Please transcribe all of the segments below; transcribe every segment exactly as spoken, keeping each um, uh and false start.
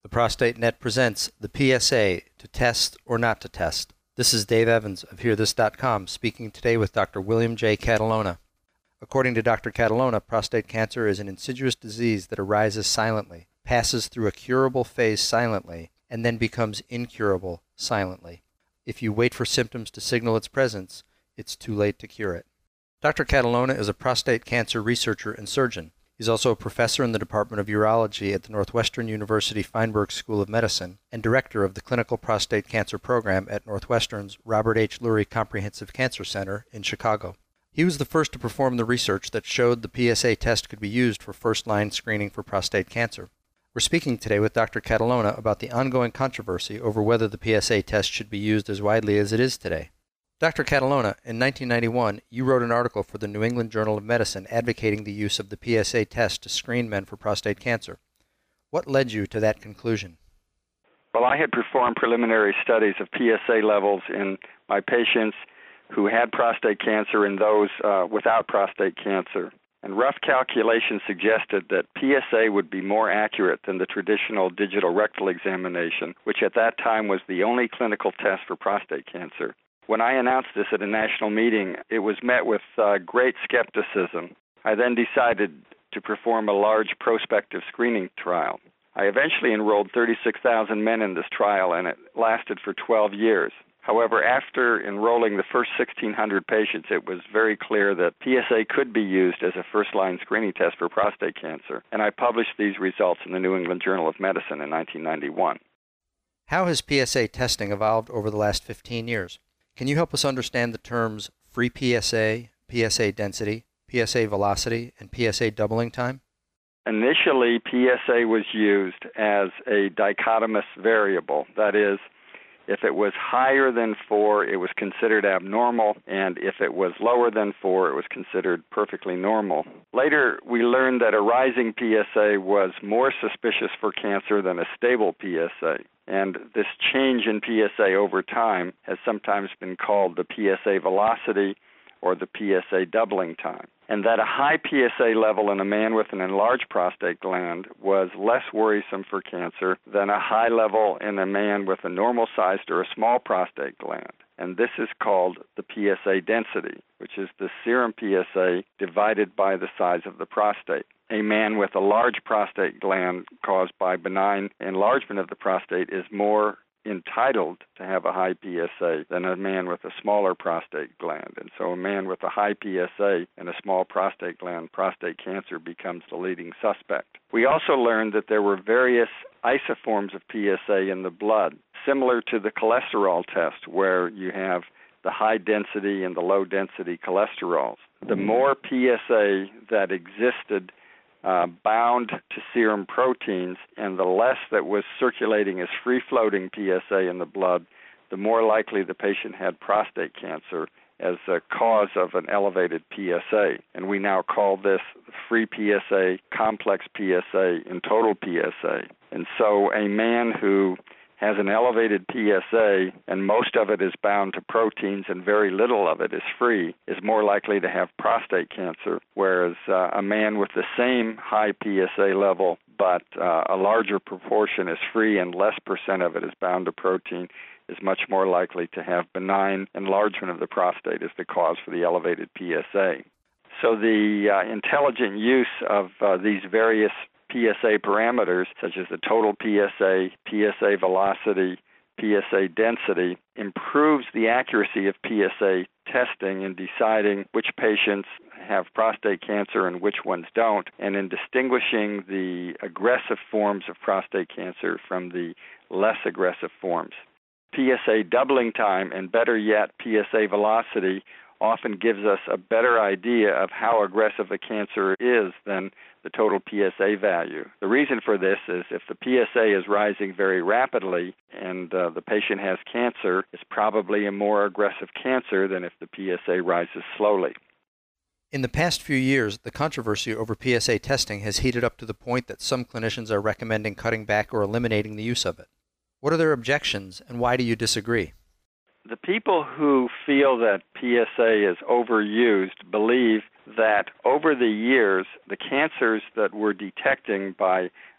The Prostate Net presents the P S A, to test or not to test. This is Dave Evans of Hear This dot com speaking today with Doctor William J. Catalona. According to Doctor Catalona, prostate cancer is an insidious disease that arises silently, passes through a curable phase silently, and then becomes incurable silently. If you wait for symptoms to signal its presence, it's too late to cure it. Doctor Catalona is a prostate cancer researcher and surgeon. He's also a professor in the Department of Urology at the Northwestern University Feinberg School of Medicine and director of the Clinical Prostate Cancer Program at Northwestern's Robert H. Lurie Comprehensive Cancer Center in Chicago. He was the first to perform the research that showed the P S A test could be used for first-line screening for prostate cancer. We're speaking today with Doctor Catalona about the ongoing controversy over whether the P S A test should be used as widely as it is today. Doctor Catalona, in nineteen ninety-one, you wrote an article for the New England Journal of Medicine advocating the use of the P S A test to screen men for prostate cancer. What led you to that conclusion? Well, I had performed preliminary studies of P S A levels in my patients who had prostate cancer and those uh, without prostate cancer. And rough calculations suggested that P S A would be more accurate than the traditional digital rectal examination, which at that time was the only clinical test for prostate cancer. When I announced this at a national meeting, it was met with uh, great skepticism. I then decided to perform a large prospective screening trial. I eventually enrolled thirty-six thousand men in this trial, and it lasted for twelve years. However, after enrolling the first sixteen hundred patients, it was very clear that P S A could be used as a first-line screening test for prostate cancer, and I published these results in the New England Journal of Medicine in nineteen ninety-one. How has P S A testing evolved over the last fifteen years? Can you help us understand the terms free P S A, P S A density, P S A velocity, and P S A doubling time? Initially, P S A was used as a dichotomous variable. That is, if it was higher than four, it was considered abnormal, and if it was lower than four, it was considered perfectly normal. Later, we learned that a rising P S A was more suspicious for cancer than a stable P S A. And this change in P S A over time has sometimes been called the P S A velocity or the P S A doubling time. And that a high P S A level in a man with an enlarged prostate gland was less worrisome for cancer than a high level in a man with a normal-sized or a small prostate gland. And this is called the P S A density, which is the serum P S A divided by the size of the prostate. A man with a large prostate gland caused by benign enlargement of the prostate is more entitled to have a high P S A than a man with a smaller prostate gland. And so a man with a high P S A and a small prostate gland, prostate cancer becomes the leading suspect. We also learned that there were various isoforms of P S A in the blood, similar to the cholesterol test, where you have the high density and the low density cholesterols. The more P S A that existed Uh, bound to serum proteins, and the less that was circulating as free-floating P S A in the blood, the more likely the patient had prostate cancer as a cause of an elevated P S A. And we now call this free P S A, complex P S A, and total P S A. And so a man who has an elevated P S A, and most of it is bound to proteins and very little of it is free, is more likely to have prostate cancer, whereas uh, a man with the same high P S A level, but uh, a larger proportion is free and less percent of it is bound to protein, is much more likely to have benign enlargement of the prostate as the cause for the elevated P S A. So the uh, intelligent use of uh, these various P S A parameters, such as the total P S A, P S A velocity, P S A density, improves the accuracy of P S A testing in deciding which patients have prostate cancer and which ones don't, and in distinguishing the aggressive forms of prostate cancer from the less aggressive forms. P S A doubling time, and better yet, P S A velocity, often gives us a better idea of how aggressive a cancer is than the total P S A value. The reason for this is if the P S A is rising very rapidly and uh, the patient has cancer, it's probably a more aggressive cancer than if the P S A rises slowly. In the past few years, the controversy over P S A testing has heated up to the point that some clinicians are recommending cutting back or eliminating the use of it. What are their objections, and why do you disagree? The people who feel that P S A is overused believe that over the years, the cancers that we're detecting by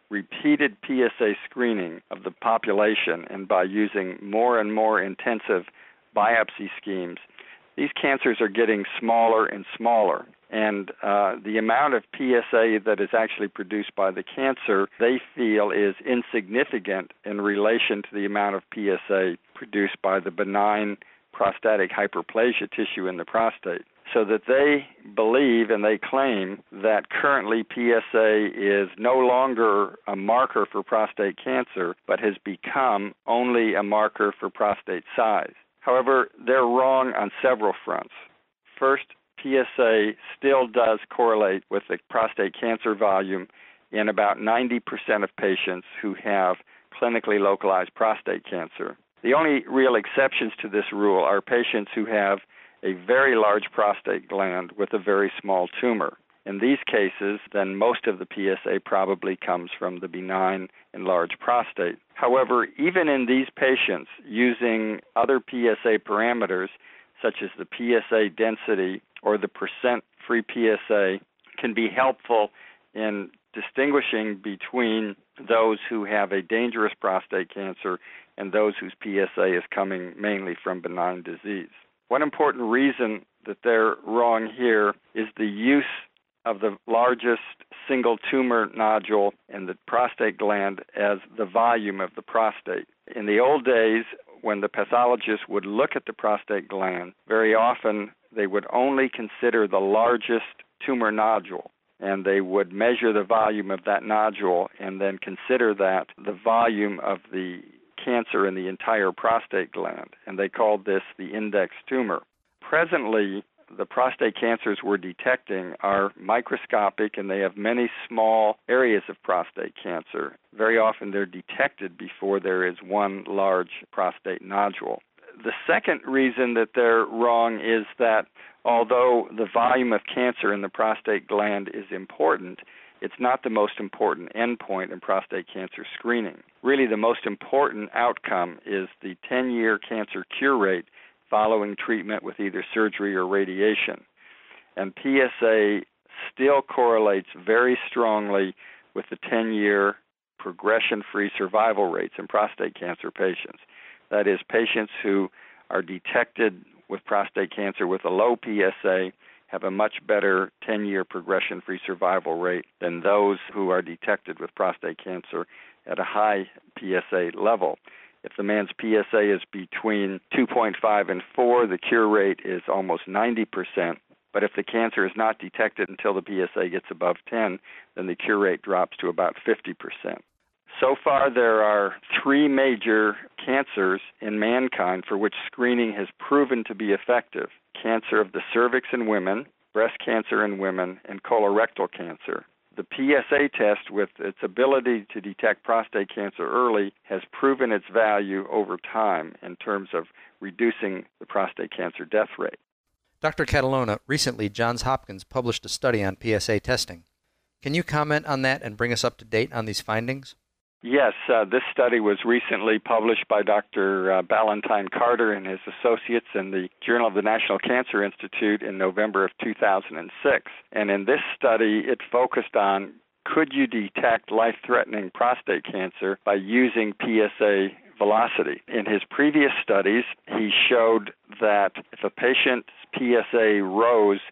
repeated P S A screening of the population and by using more and more intensive biopsy schemes, these cancers are getting smaller and smaller. And uh, the amount of P S A that is actually produced by the cancer, they feel, is insignificant in relation to the amount of P S A produced by the benign prostatic hyperplasia tissue in the prostate. So that they believe and they claim that currently P S A is no longer a marker for prostate cancer, but has become only a marker for prostate size. However, they're wrong on several fronts. First, P S A still does correlate with the prostate cancer volume in about ninety percent of patients who have clinically localized prostate cancer. The only real exceptions to this rule are patients who have a very large prostate gland with a very small tumor. In these cases, then most of the P S A probably comes from the benign enlarged prostate. However, even in these patients, using other P S A parameters, such as the P S A density or the percent free P S A, can be helpful in distinguishing between those who have a dangerous prostate cancer and those whose P S A is coming mainly from benign disease. One important reason that they're wrong here is the use of the largest single tumor nodule in the prostate gland as the volume of the prostate. In the old days, when the pathologist would look at the prostate gland, very often they would only consider the largest tumor nodule, and they would measure the volume of that nodule and then consider that the volume of the cancer in the entire prostate gland, and they called this the index tumor. Presently, the prostate cancers we're detecting are microscopic, and they have many small areas of prostate cancer. Very often they're detected before there is one large prostate nodule. The second reason that they're wrong is that although the volume of cancer in the prostate gland is important, it's not the most important endpoint in prostate cancer screening. Really, the most important outcome is the ten-year cancer cure rate following treatment with either surgery or radiation. And P S A still correlates very strongly with the ten-year progression-free survival rates in prostate cancer patients. That is, patients who are detected with prostate cancer with a low P S A have a much better ten-year progression-free survival rate than those who are detected with prostate cancer at a high P S A level. If the man's P S A is between two point five and four, the cure rate is almost ninety percent. But if the cancer is not detected until the P S A gets above ten, then the cure rate drops to about fifty percent. So far, there are three major cancers in mankind for which screening has proven to be effective: cancer of the cervix in women, breast cancer in women, and colorectal cancer. The P S A test, with its ability to detect prostate cancer early, has proven its value over time in terms of reducing the prostate cancer death rate. Doctor Catalona, recently Johns Hopkins published a study on P S A testing. Can you comment on that and bring us up to date on these findings? Yes, uh, this study was recently published by Doctor Uh, Ballantyne Carter and his associates in the Journal of the National Cancer Institute in November of two thousand six. And in this study, it focused on, could you detect life-threatening prostate cancer by using P S A velocity? In his previous studies, he showed that if a patient's P S A rose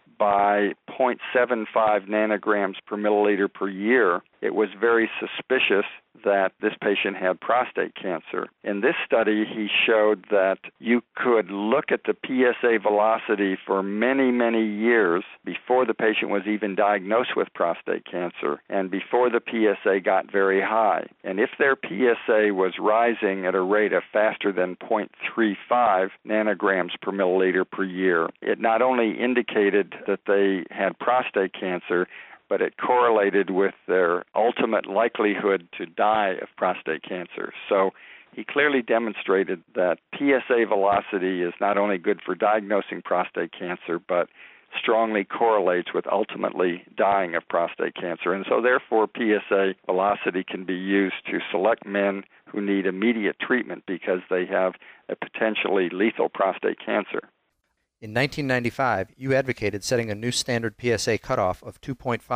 by zero point seven five nanograms per milliliter per year, it was very suspicious that this patient had prostate cancer. In this study, he showed that you could look at the P S A velocity for many, many years before the patient was even diagnosed with prostate cancer and before the P S A got very high. And if their P S A was rising at a rate of faster than zero point three five nanograms per milliliter per year, it not only indicated that they had prostate cancer, but it correlated with their ultimate likelihood to die of prostate cancer. So he clearly demonstrated that P S A velocity is not only good for diagnosing prostate cancer, but strongly correlates with ultimately dying of prostate cancer. And so therefore, P S A velocity can be used to select men who need immediate treatment because they have a potentially lethal prostate cancer. In nineteen ninety-five, you advocated setting a new standard P S A cutoff of two point five.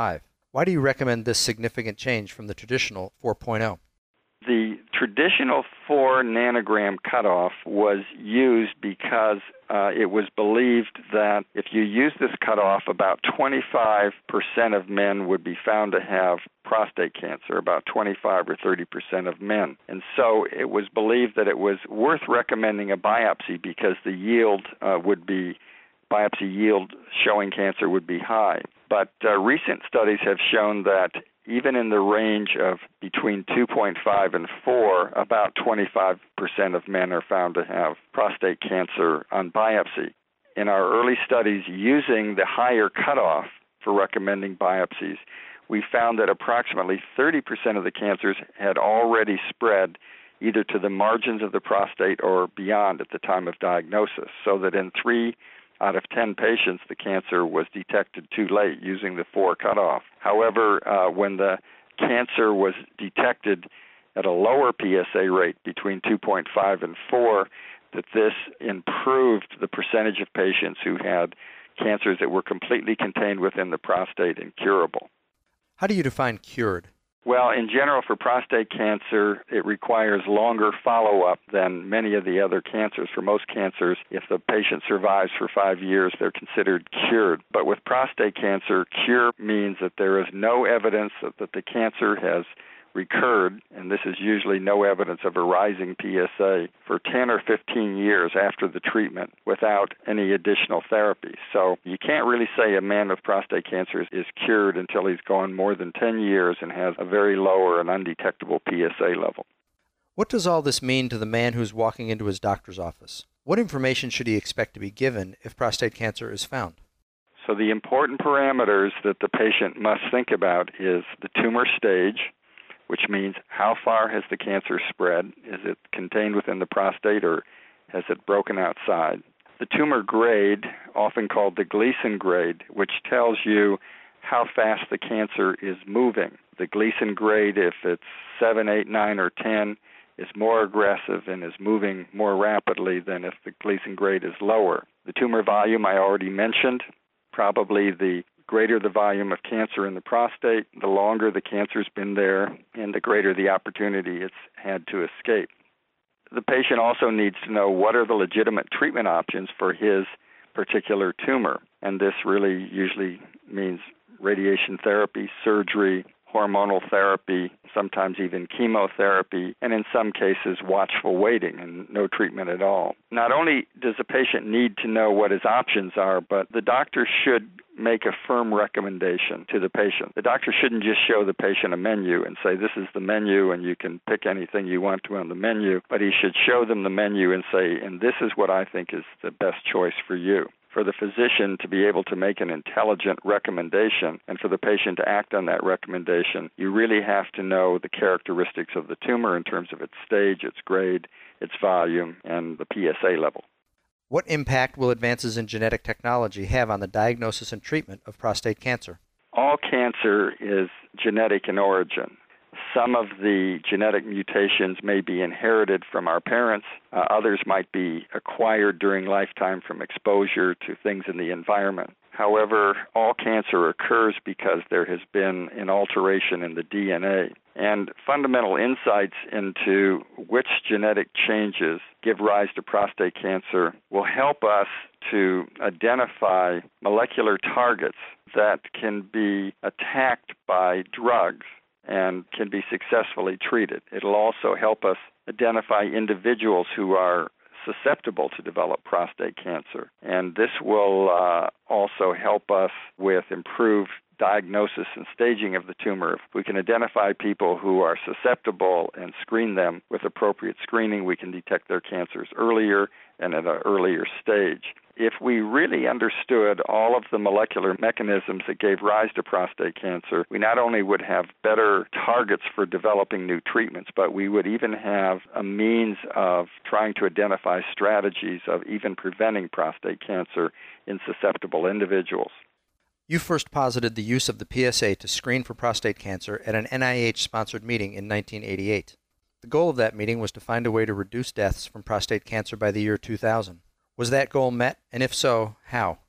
Why do you recommend this significant change from the traditional four point oh? The traditional four nanogram cutoff was used because uh, it was believed that if you use this cutoff, about twenty-five percent of men would be found to have prostate cancer, about twenty-five or thirty percent of men. And so it was believed that it was worth recommending a biopsy because the yield uh, would be, biopsy yield showing cancer would be high. But uh, recent studies have shown that even in the range of between two point five and four, about twenty-five percent of men are found to have prostate cancer on biopsy. In our early studies using the higher cutoff for recommending biopsies, we found that approximately thirty percent of the cancers had already spread either to the margins of the prostate or beyond at the time of diagnosis, so that in three out of ten patients, the cancer was detected too late using the four cutoff. However, uh, when the cancer was detected at a lower P S A rate between two point five and four, that this improved the percentage of patients who had cancers that were completely contained within the prostate and curable. How do you define cured? Well, in general, for prostate cancer, it requires longer follow-up than many of the other cancers. For most cancers, if the patient survives for five years, they're considered cured. But with prostate cancer, cure means that there is no evidence that, that the cancer has recurred, and this is usually no evidence of a rising P S A, for ten or fifteen years after the treatment without any additional therapy. So you can't really say a man with prostate cancer is cured until he's gone more than ten years and has a very low or an undetectable P S A level. What does all this mean to the man who's walking into his doctor's office? What information should he expect to be given if prostate cancer is found? So the important parameters that the patient must think about is the tumor stage, which means how far has the cancer spread? Is it contained within the prostate or has it broken outside? The tumor grade, often called the Gleason grade, which tells you how fast the cancer is moving. The Gleason grade, if it's seven, eight, nine, or ten, is more aggressive and is moving more rapidly than if the Gleason grade is lower. The tumor volume I already mentioned. Probably the greater the volume of cancer in the prostate, the longer the cancer's been there, and the greater the opportunity it's had to escape. The patient also needs to know what are the legitimate treatment options for his particular tumor, and this really usually means radiation therapy, surgery, hormonal therapy, sometimes even chemotherapy, and in some cases watchful waiting and no treatment at all. Not only does the patient need to know what his options are, but the doctor should make a firm recommendation to the patient. The doctor shouldn't just show the patient a menu and say, this is the menu and you can pick anything you want to on the menu, but he should show them the menu and say, and this is what I think is the best choice for you. For the physician to be able to make an intelligent recommendation and for the patient to act on that recommendation, you really have to know the characteristics of the tumor in terms of its stage, its grade, its volume, and the P S A level. What impact will advances in genetic technology have on the diagnosis and treatment of prostate cancer? All cancer is genetic in origin. Some of the genetic mutations may be inherited from our parents. Uh, others might be acquired during lifetime from exposure to things in the environment. However, all cancer occurs because there has been an alteration in the D N A. And fundamental insights into which genetic changes give rise to prostate cancer will help us to identify molecular targets that can be attacked by drugs and can be successfully treated. It'll also help us identify individuals who are susceptible to develop prostate cancer. And this will uh, also help us with improved diagnosis and staging of the tumor. If we can identify people who are susceptible and screen them with appropriate screening, we can detect their cancers earlier and at an earlier stage. If we really understood all of the molecular mechanisms that gave rise to prostate cancer, we not only would have better targets for developing new treatments, but we would even have a means of trying to identify strategies of even preventing prostate cancer in susceptible individuals. You first posited the use of the P S A to screen for prostate cancer at an N I H-sponsored meeting in nineteen eighty-eight. The goal of that meeting was to find a way to reduce deaths from prostate cancer by the year two thousand. Was that goal met, and if so, how?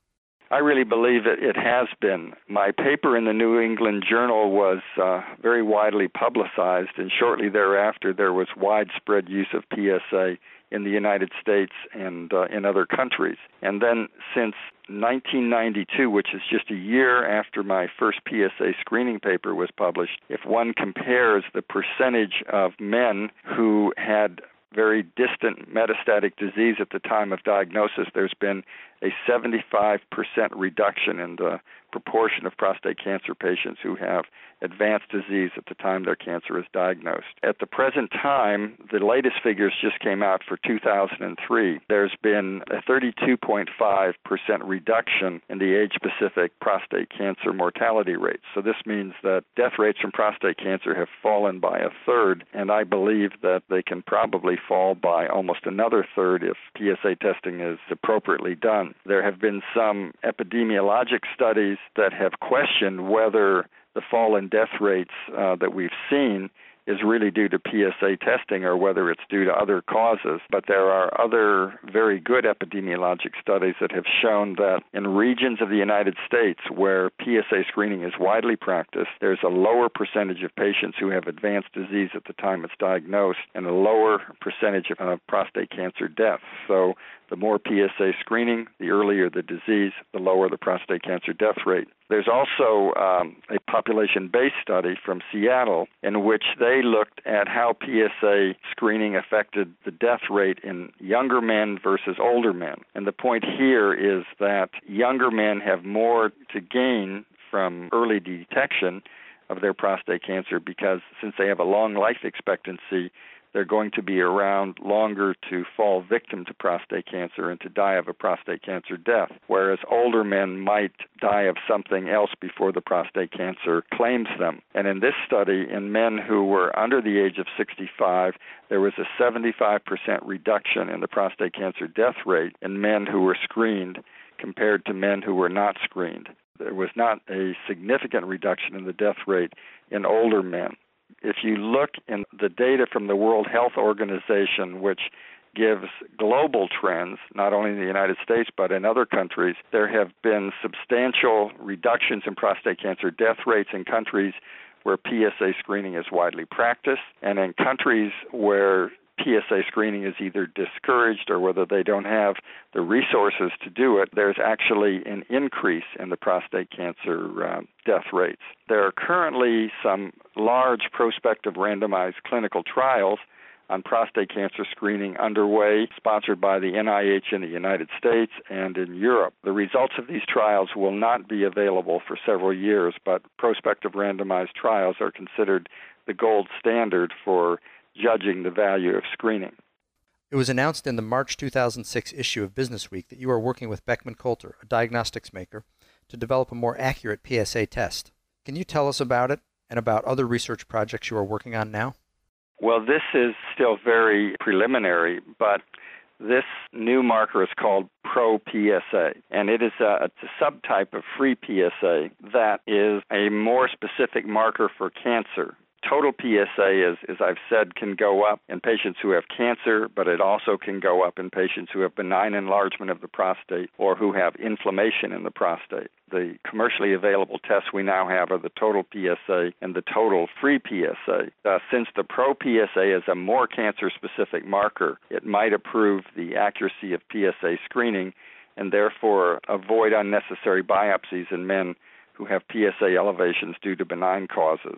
I really believe it, it has been. My paper in the New England Journal was uh, very widely publicized, and shortly thereafter there was widespread use of P S A in the United States and uh, in other countries. And then since nineteen ninety-two, which is just a year after my first P S A screening paper was published, if one compares the percentage of men who had very distant metastatic disease at the time of diagnosis, there's been a seventy-five percent reduction in the proportion of prostate cancer patients who have advanced disease at the time their cancer is diagnosed. At the present time, the latest figures just came out for two thousand three. There's been a thirty-two point five percent reduction in the age-specific prostate cancer mortality rates. So this means that death rates from prostate cancer have fallen by a third, and I believe that they can probably fall by almost another third if P S A testing is appropriately done. There have been some epidemiologic studies that have questioned whether the fall in death rates uh, that we've seen is really due to P S A testing or whether it's due to other causes. But there are other very good epidemiologic studies that have shown that in regions of the United States where P S A screening is widely practiced, there's a lower percentage of patients who have advanced disease at the time it's diagnosed and a lower percentage of uh, prostate cancer deaths. So the more P S A screening, the earlier the disease, the lower the prostate cancer death rate. There's also um, a population-based study from Seattle in which they looked at how P S A screening affected the death rate in younger men versus older men. And the point here is that younger men have more to gain from early detection of their prostate cancer because since they have a long life expectancy, they're going to be around longer to fall victim to prostate cancer and to die of a prostate cancer death, whereas older men might die of something else before the prostate cancer claims them. And in this study, in men who were under the age of sixty-five, there was a seventy-five percent reduction in the prostate cancer death rate in men who were screened compared to men who were not screened. There was not a significant reduction in the death rate in older men. If you look in the data from the World Health Organization, which gives global trends, not only in the United States but in other countries, there have been substantial reductions in prostate cancer death rates in countries where P S A screening is widely practiced, and in countries where P S A screening is either discouraged or whether they don't have the resources to do it, there's actually an increase in the prostate cancer uh, death rates. There are currently some large prospective randomized clinical trials on prostate cancer screening underway, sponsored by the N I H in the United States and in Europe. The results of these trials will not be available for several years, but prospective randomized trials are considered the gold standard for judging the value of screening. It was announced in the March two thousand six issue of Business Week that you are working with Beckman Coulter, a diagnostics maker, to develop a more accurate P S A test. Can you tell us about it and about other research projects you are working on now? Well, this is still very preliminary, but this new marker is called Pro-P S A, and it is a, it's a subtype of free P S A that is a more specific marker for cancer. Total P S A, is, as I've said, can go up in patients who have cancer, but it also can go up in patients who have benign enlargement of the prostate or who have inflammation in the prostate. The commercially available tests we now have are the total P S A and the total free P S A. Uh, since the Pro-P S A is a more cancer-specific marker, it might improve the accuracy of P S A screening and therefore avoid unnecessary biopsies in men who have P S A elevations due to benign causes.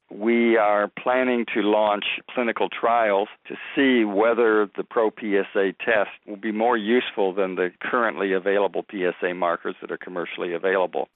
We are planning to launch clinical trials to see whether the Pro-P S A test will be more useful than the currently available P S A markers that are commercially available.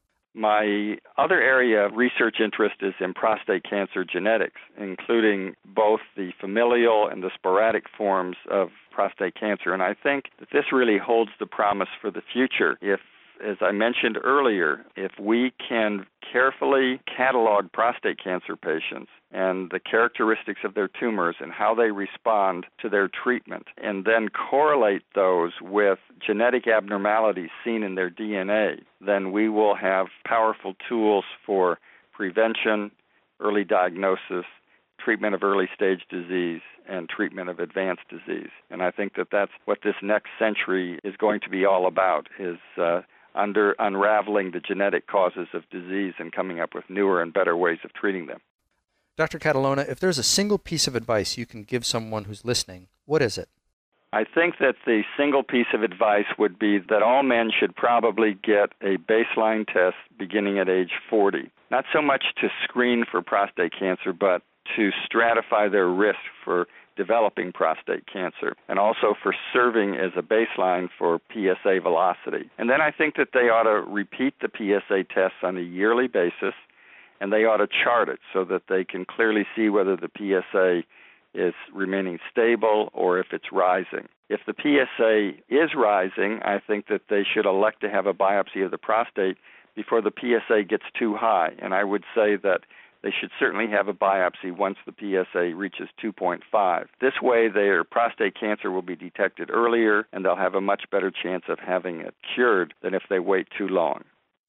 My other area of research interest is in prostate cancer genetics, including both the familial and the sporadic forms of prostate cancer. And I think that this really holds the promise for the future. If, as I mentioned earlier, if we can carefully catalog prostate cancer patients and the characteristics of their tumors and how they respond to their treatment, and then correlate those with genetic abnormalities seen in their D N A, then we will have powerful tools for prevention, early diagnosis, treatment of early-stage disease, and treatment of advanced disease. And I think that that's what this next century is going to be all about, is uh, under unraveling the genetic causes of disease and coming up with newer and better ways of treating them. Doctor Catalona, if there's a single piece of advice you can give someone who's listening, what is it? I think that the single piece of advice would be that all men should probably get a baseline test beginning at age forty. Not so much to screen for prostate cancer, but to stratify their risk for developing prostate cancer, and also for serving as a baseline for P S A velocity. And then I think that they ought to repeat the P S A tests on a yearly basis, and they ought to chart it so that they can clearly see whether the P S A is remaining stable or if it's rising. If the P S A is rising, I think that they should elect to have a biopsy of the prostate before the P S A gets too high. And I would say that they should certainly have a biopsy once the P S A reaches two point five. This way, their prostate cancer will be detected earlier, and they'll have a much better chance of having it cured than if they wait too long.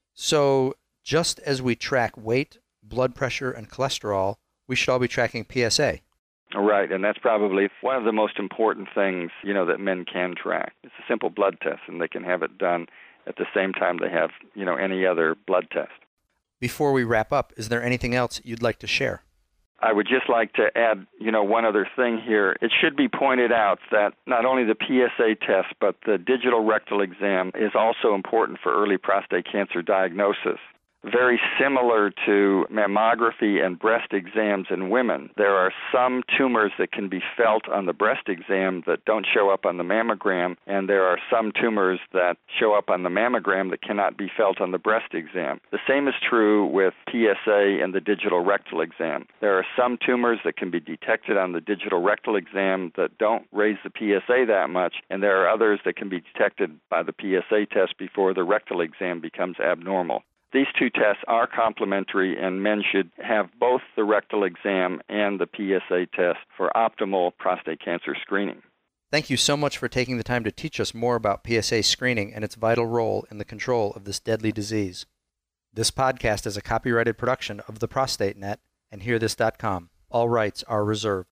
So just as we track weight, blood pressure, and cholesterol, we should all be tracking P S A. Right, and that's probably one of the most important things, you know, that men can track. It's a simple blood test, and they can have it done at the same time they have, you know, any other blood test. Before we wrap up, is there anything else you'd like to share? I would just like to add, you know, one other thing here. It should be pointed out that not only the P S A test, but the digital rectal exam is also important for early prostate cancer diagnosis. Very similar to mammography and breast exams in women, there are some tumors that can be felt on the breast exam that don't show up on the mammogram, and there are some tumors that show up on the mammogram that cannot be felt on the breast exam. The same is true with P S A and the digital rectal exam. There are some tumors that can be detected on the digital rectal exam that don't raise the P S A that much, and there are others that can be detected by the P S A test before the rectal exam becomes abnormal. These two tests are complementary, and men should have both the rectal exam and the P S A test for optimal prostate cancer screening. Thank you so much for taking the time to teach us more about P S A screening and its vital role in the control of this deadly disease. This podcast is a copyrighted production of the Prostate Net and Hear This dot com. All rights are reserved.